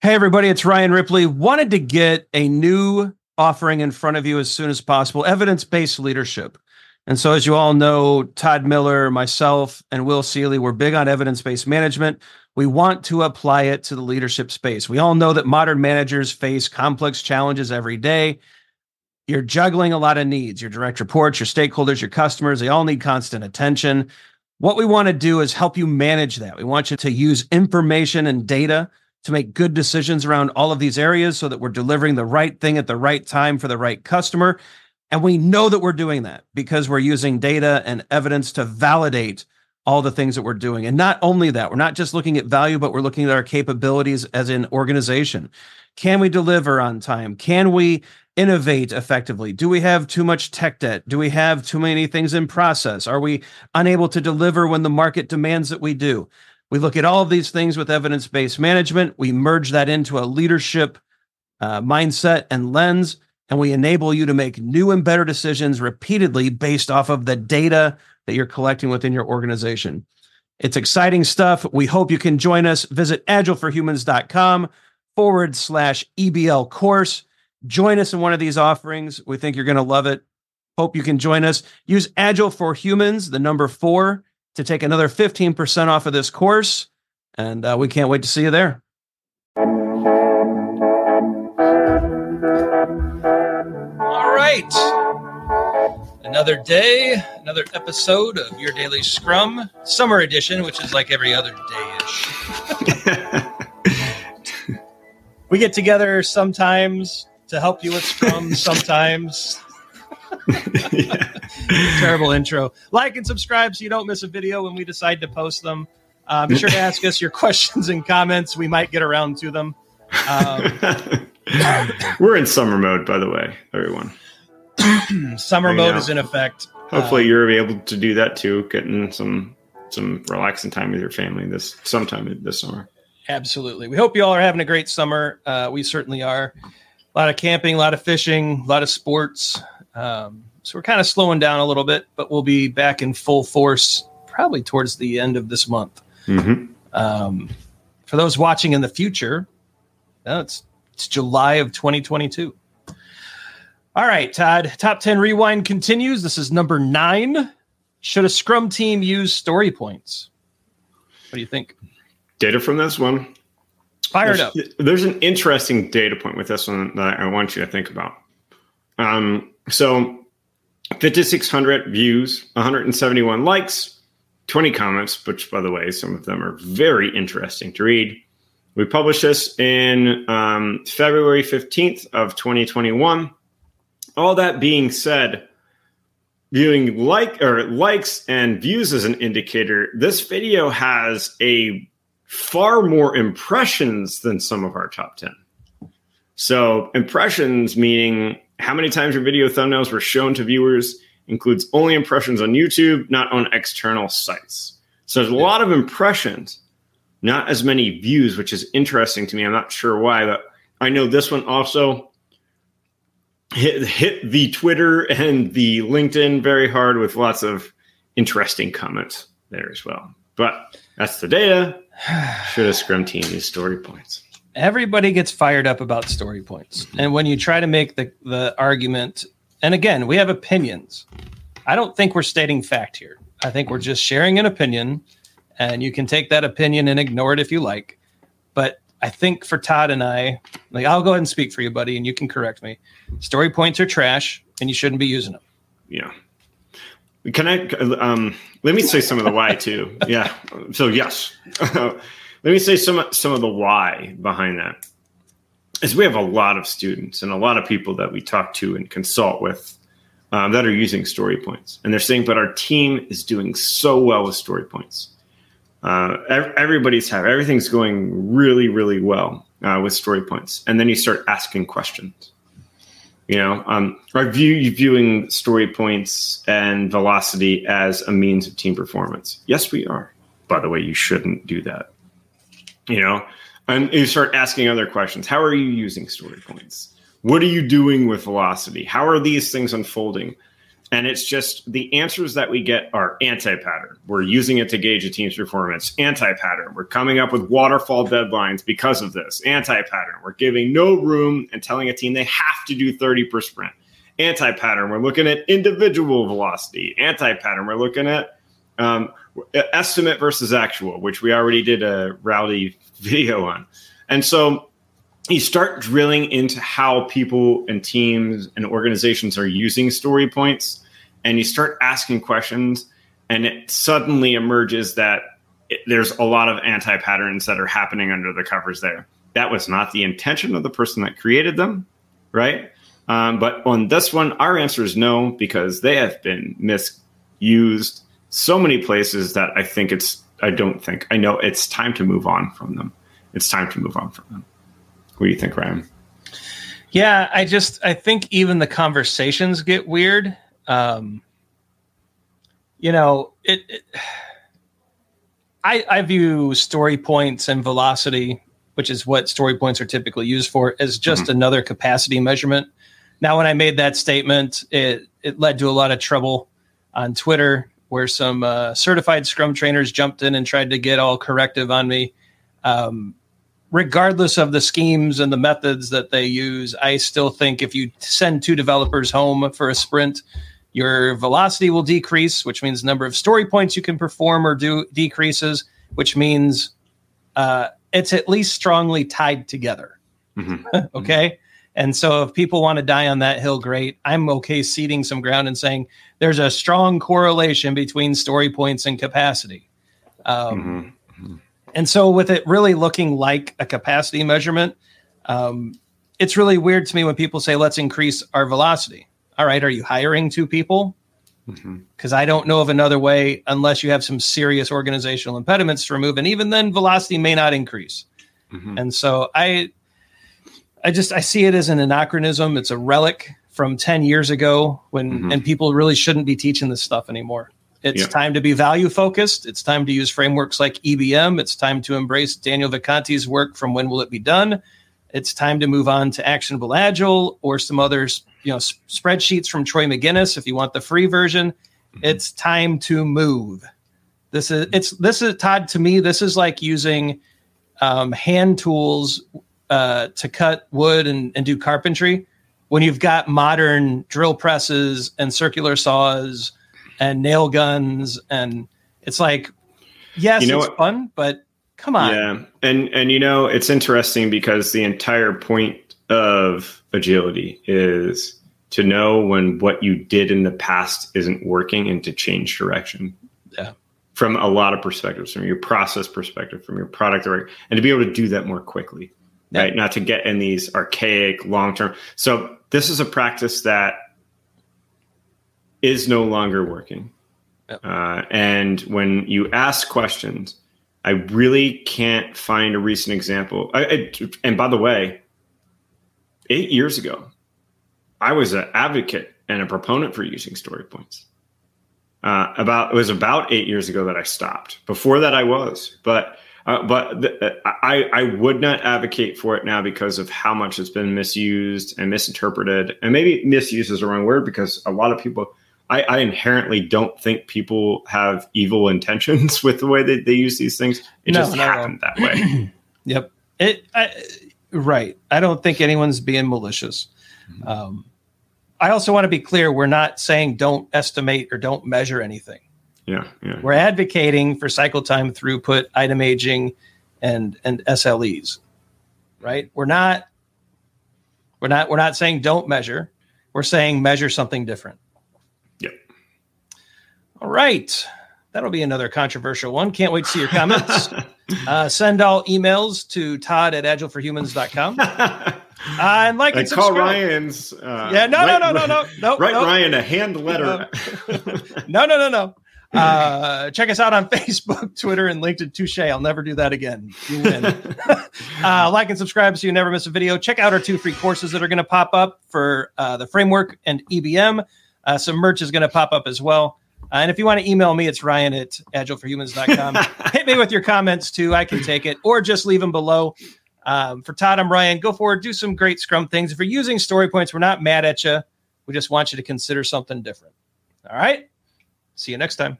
Hey, everybody, it's Ryan Ripley. Wanted to get a new offering in front of you as soon as possible, evidence-based leadership. And so, as you all know, Todd Miller, myself, and Will Seeley, we're big on evidence-based management. We want to apply it to the leadership space. We all know that modern managers face complex challenges every day. You're juggling a lot of needs, your direct reports, your stakeholders, your customers, they all need constant attention. What we want to do is help you manage that. We want you to use information and data to make good decisions around all of these areas so that we're delivering the right thing at the right time for the right customer. And we know that we're doing that because we're using data and evidence to validate all the things that we're doing. And not only that, we're not just looking at value, but we're looking at our capabilities as an organization. Can we deliver on time? Can we innovate effectively? Do we have too much tech debt? Do we have too many things in process? Are we unable to deliver when the market demands that we do? We look at all of these things with evidence-based management. We merge that into a leadership mindset and lens, and we enable you to make new and better decisions repeatedly based off of the data that you're collecting within your organization. It's exciting stuff. We hope you can join us. Visit agileforhumans.com/EBL course. Join us in one of these offerings. We think you're going to love it. Hope you can join us. Use Agile for Humans, the number 4, to take another 15% off of this course. And we can't wait to see you there. All right. Another day, another episode of Your Daily Scrum, Summer Edition, which is like every other day-ish. We get together sometimes to help you with Scrum, sometimes. Yeah. Terrible intro. Like and subscribe so you don't miss a video when we decide to post them. Be sure to ask us your questions and comments. We might get around to them. We're in summer mode, by the way, everyone. Summer mode is in effect. Hopefully you're able to do that too, getting some relaxing time with your family sometime this summer. Absolutely. We hope you all are having a great summer. We certainly are. A lot of camping, a lot of fishing, a lot of sports. So we're kind of slowing down a little bit, but we'll be back in full force probably towards the end of this month. Mm-hmm. For those watching in the future, it's July of 2022. All right, Todd, Top 10 Rewind continues. This is number 9. Should a Scrum team use story points? What do you think? Data from this one. Fired up. There's an interesting data point with this one that I want you to think about. So 5,600 views, 171 likes, 20 comments, which, by the way, some of them are very interesting to read. We published this in February 15th of 2021. All that being said, viewing likes and views as an indicator, this video has a far more impressions than some of our top 10. So impressions meaning how many times your video thumbnails were shown to viewers includes only impressions on YouTube, not on external sites. So there's a lot of impressions, not as many views, which is interesting to me. I'm not sure why, but I know this one also hit the Twitter and the LinkedIn very hard with lots of interesting comments there as well. But that's the data. Should a Scrum team use story points? Everybody gets fired up about story points. And when you try to make the argument, and again, we have opinions. I don't think we're stating fact here. I think we're just sharing an opinion, and you can take that opinion and ignore it if you like. But I think for Todd and I, I'll go ahead and speak for you, buddy, and you can correct me. Story points are trash, and you shouldn't be using them. Yeah. Can I, let me say some of the why too. Yeah. So yes. Let me say some of the why behind that is we have a lot of students and a lot of people that we talk to and consult with that are using story points. And they're saying, but our team is doing so well with story points. Everything's going really, really well with story points. And then you start asking questions. Are viewing story points and velocity as a means of team performance? Yes, we are. By the way, you shouldn't do that. And you start asking other questions. How are you using story points? What are you doing with velocity? How are these things unfolding? And it's just the answers that we get are anti-pattern. We're using it to gauge a team's performance. Anti-pattern. We're coming up with waterfall deadlines because of this. Anti-pattern. We're giving no room and telling a team they have to do 30 per sprint. Anti-pattern. We're looking at individual velocity. Anti-pattern. We're looking at estimate versus actual, which we already did a rowdy video on. And so you start drilling into how people and teams and organizations are using story points, and you start asking questions, and it suddenly emerges that there's a lot of anti-patterns that are happening under the covers there. That was not the intention of the person that created them, right? But on this one, our answer is no, because they have been misused so many places that I know it's time to move on from them. It's time to move on from them. What do you think, Ryan? Yeah, I think even the conversations get weird. I view story points and velocity, which is what story points are typically used for, as just another capacity measurement. Now, when I made that statement, it led to a lot of trouble on Twitter, where some certified Scrum trainers jumped in and tried to get all corrective on me. Regardless of the schemes and the methods that they use, I still think if you send 2 developers home for a sprint, your velocity will decrease, which means the number of story points you can perform or do decreases, which means it's at least strongly tied together. Okay? And so if people want to die on that hill, great. I'm okay ceding some ground and saying there's a strong correlation between story points and capacity. And so with it really looking like a capacity measurement, it's really weird to me when people say, let's increase our velocity. All right, are you hiring 2 people? Because I don't know of another way unless you have some serious organizational impediments to remove. And even then, velocity may not increase. And so I see it as an anachronism. It's a relic from 10 years ago and people really shouldn't be teaching this stuff anymore. It's time to be value focused. It's time to use frameworks like EBM. It's time to embrace Daniel Vicanti's work from When Will It Be Done? It's time to move on to Actionable Agile or some others, spreadsheets from Troy McGinnis if you want the free version. It's time to move. This is Todd, to me, this is like using hand tools to cut wood and do carpentry when you've got modern drill presses and circular saws and nail guns, and it's like, yes, it's fun, but come on. Yeah, and it's interesting because the entire point of agility is to know when what you did in the past isn't working and to change direction. Yeah, from a lot of perspectives, from your process perspective, from your product, and to be able to do that more quickly, right? Not to get in these archaic long-term. So this is a practice that is no longer working. And when you ask questions, I really can't find a recent example. And by the way, 8 years ago, I was an advocate and a proponent for using story points. It was about 8 years ago that I stopped. Before that, I was, but I would not advocate for it now because of how much it's been misused and misinterpreted. And maybe misuse is the wrong word, because a lot of people, I inherently don't think people have evil intentions with the way that they use these things. It just happened that way. Yep. Right. I don't think anyone's being malicious. I also want to be clear. We're not saying don't estimate or don't measure anything. Yeah. We're advocating for cycle time, throughput, item aging, and SLEs. Right. We're not saying don't measure. We're saying measure something different. Yep. All right. That'll be another controversial one. Can't wait to see your comments. Send all emails to todd@agileforhumans.com. And like and call Ryan's. No. Write Ryan a hand letter. No. Check us out on Facebook, Twitter, and LinkedIn. Touche. I'll never do that again. You win. Like and subscribe so you never miss a video. Check out our 2 free courses that are going to pop up for the framework and EBM. Some merch is going to pop up as well. And if you want to email me, it's ryan@agileforhumans.com. Hit me with your comments too. I can take it, or just leave them below. For Todd, I'm Ryan. Go forward, do some great Scrum things. If you're using story points, we're not mad at you. We just want you to consider something different. All right. See you next time.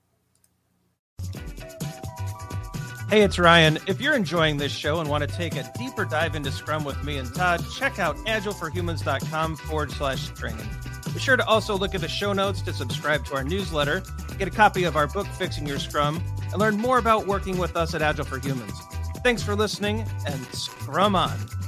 Hey, it's Ryan. If you're enjoying this show and want to take a deeper dive into Scrum with me and Todd, check out agileforhumans.com/training. Be sure to also look at the show notes to subscribe to our newsletter, get a copy of our book, Fixing Your Scrum, and learn more about working with us at Agile for Humans. Thanks for listening, and Scrum on.